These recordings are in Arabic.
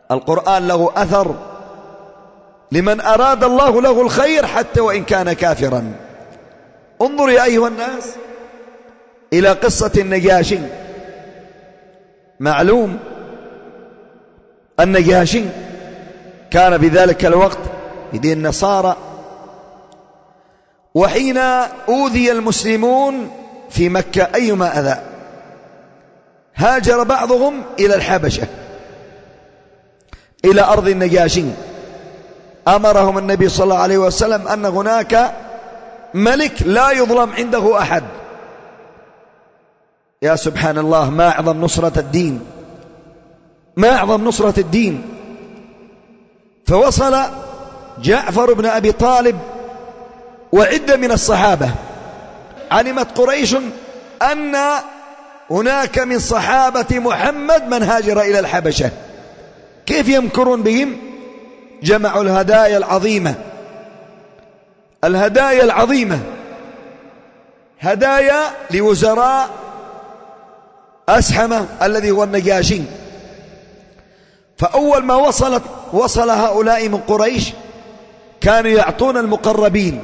القرآن له أثر لمن أراد الله له الخير حتى وإن كان كافرا. انظر يا أيها الناس إلى قصة النجاشي. معلوم النجاشي كان في ذلك الوقت بدين النصارى، وحين أوذي المسلمون في مكة أيما أذى هاجر بعضهم إلى الحبشة إلى أرض النجاشي. أمرهم النبي صلى الله عليه وسلم أن هناك ملك لا يظلم عنده أحد. يا سبحان الله، ما أعظم نصرة الدين، ما أعظم نصرة الدين. فوصل جعفر بن أبي طالب وعدة من الصحابة. علمت قريش أن هناك من صحابة محمد من هاجر إلى الحبشة. كيف يمكرون بهم؟ جمعوا الهدايا العظيمة، الهدايا العظيمة، هدايا لوزراء أسحمة الذي هو النجاشي. فأول ما وصل هؤلاء من قريش كانوا يعطون المقربين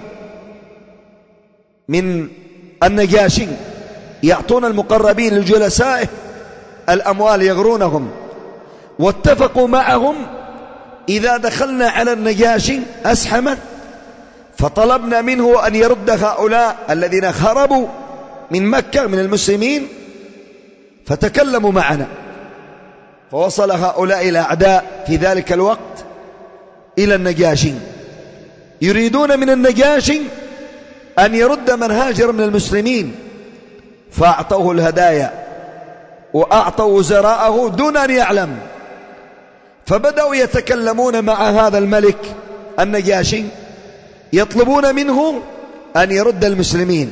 من النجاشي، يعطون المقربين لجلسائه الأموال يغرونهم. واتفقوا معهم إذا دخلنا على النجاشي أسحمة فطلبنا منه أن يرد هؤلاء الذين هربوا من مكة من المسلمين فتكلموا معنا. فوصل هؤلاء الأعداء في ذلك الوقت إلى النجاشي يريدون من النجاشي أن يرد من هاجر من المسلمين، فأعطوه الهدايا وأعطوا وزراءه دون أن يعلم. فبدأوا يتكلمون مع هذا الملك النجاشي يطلبون منه أن يرد المسلمين،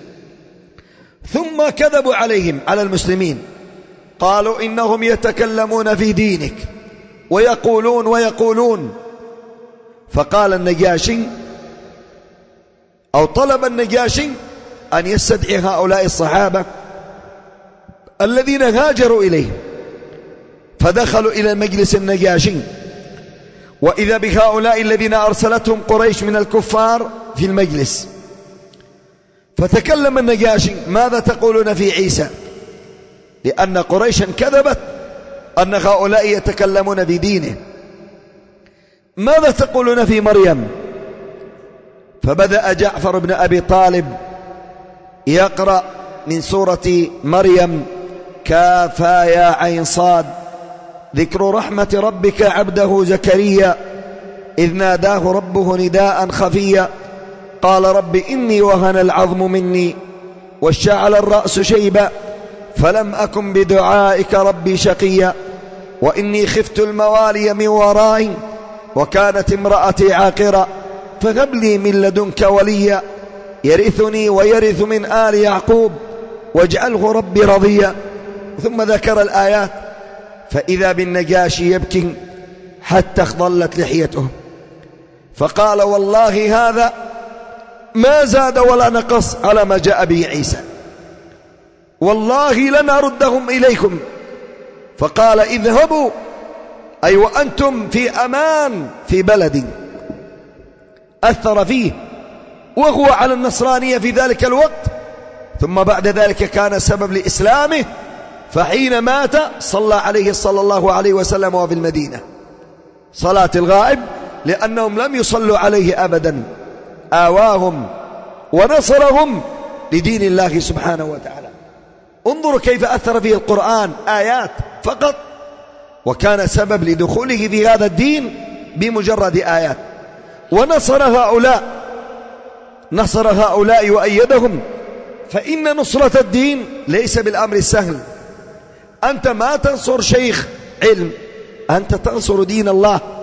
ثم كذبوا عليهم على المسلمين، قالوا إنهم يتكلمون في دينك ويقولون. فقال النجاشي أو طلب النجاشي أن يستدعي هؤلاء الصحابة الذين هاجروا إليه. فدخلوا إلى مجلس النجاشي وإذا بهؤلاء الذين أرسلتهم قريش من الكفار في المجلس. فتكلم النجاشي: ماذا تقولون في عيسى؟ لأن قريشا كذبت أن هؤلاء يتكلمون بدينه. ماذا تقولون في مريم؟ فبدأ جعفر بن أبي طالب يقرأ من سورة مريم: كافها يا عين صاد ذكر رحمة ربك عبده زكريا إذ ناداه ربه نداء خفيا قال رب إني وهن العظم مني واشتعل الرأس شيبا فلم أكن بدعائك ربي شقيا وإني خفت الموالي من ورائي وكانت امرأتي عاقرا فهب لي من لدنك وليا يرثني ويرث من آل يعقوب واجعله ربي رضيا. ثم ذكر الآيات. فإذا بالنجاشي يبكي حتى اخضلت لحيته فقال: والله هذا ما زاد ولا نقص على ما جاء به عيسى، والله لنردهم إليكم. فقال: اذهبوا، أي وأنتم في أمان في بلدي. أثر فيه وهو على النصرانية في ذلك الوقت، ثم بعد ذلك كان سبب لإسلامه. فحين مات صلى عليه صلى الله عليه وسلم وفي المدينة صلاة الغائب، لأنهم لم يصلوا عليه أبدا. آواهم ونصرهم لدين الله سبحانه وتعالى. انظروا كيف أثر فيه القرآن، آيات فقط، وكان سبب لدخوله في هذا الدين بمجرد آيات. ونصر هؤلاء وأيدهم. فإن نصرة الدين ليس بالأمر السهل. أنت ما تنصر شيخ علم، أنت تنصر دين الله.